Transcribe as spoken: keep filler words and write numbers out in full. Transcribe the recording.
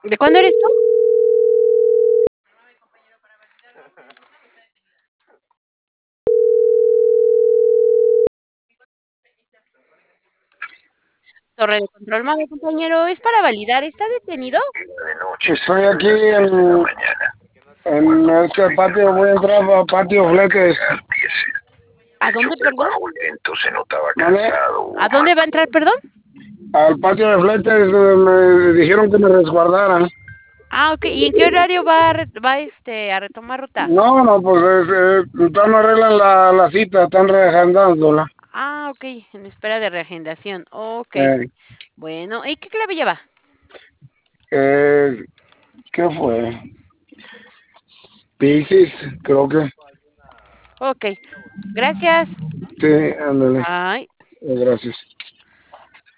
¿De cuándo eres tú? Torre de control, mande compañero, es para validar, ¿está detenido? Estoy aquí en, en este patio, voy a entrar a patio Fletes. ¿A dónde, perdón? ¿Vale? ¿A dónde va a entrar, perdón? Al patio de Fletes eh, me dijeron que me resguardaran. Ah, okey, ¿y en qué horario va a re va, este, a retomar ruta? No, no, pues es, eh, todavía no arreglan la, la cita, están reagendándola. Ah, okey, en espera de reagendación, okey. Eh, Bueno, ¿y qué clave lleva? eh, ¿Qué fue? Piscis, creo que. Okey, gracias. Sí, ándale. Bye. Eh, Gracias.